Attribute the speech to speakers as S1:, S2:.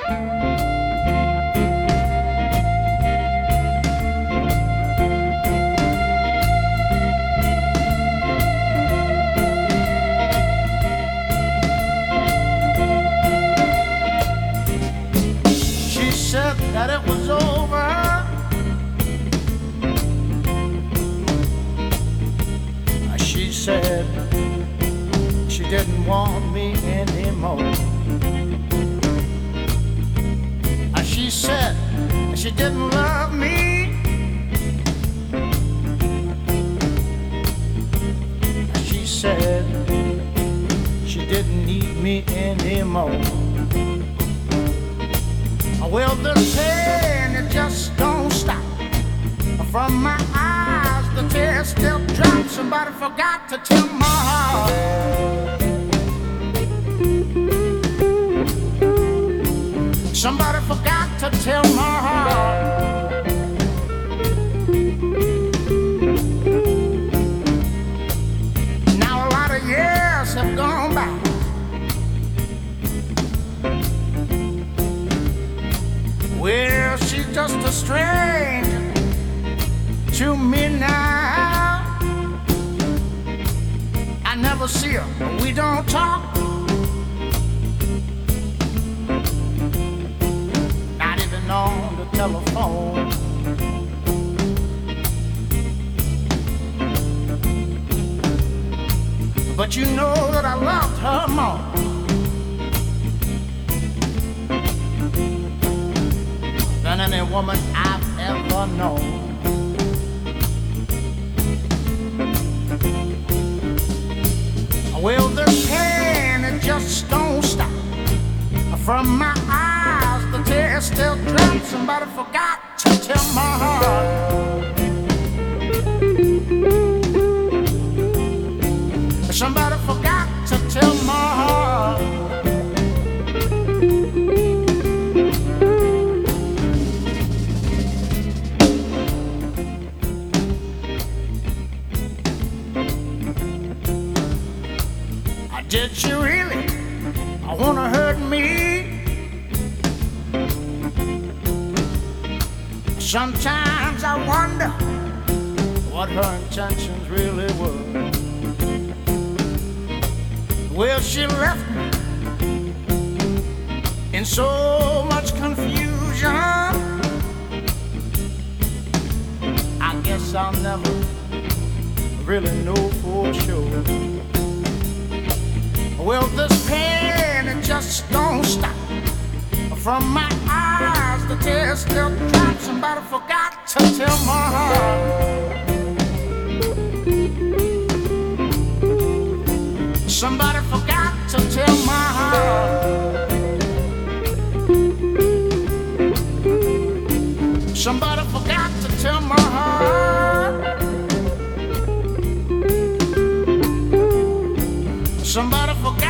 S1: She said that it was over. She said she didn't want me anymore. She said she didn't love me. She said she didn't need me anymore. Well, the pain, it just don't stop. From my eyes, the tears still drop. Somebody forgot to tell my heart. Somebody forgot to tell my heart. Now a lot of years have gone by. Well, she's just a stranger to me now. I never see her, we don't talk. Not even on the telephone. But you know that I loved her more than any woman I've ever known. Well, the pain, it just don't stop. From my eyes, the tears still drop. Somebody forgot to tell my heart. Somebody forgot to tell my heart. Did she really wanna hurt me? Sometimes I wonder what her intentions really were. Well, she left me in so much confusion. I guess I'll never really know for sure. Well, this pain, it just don't stop. From my eyes, the tears still drop. Somebody forgot to tell my heart. Somebody forgot to tell my heart. Somebody forgot to tell my heart. Somebody forgot.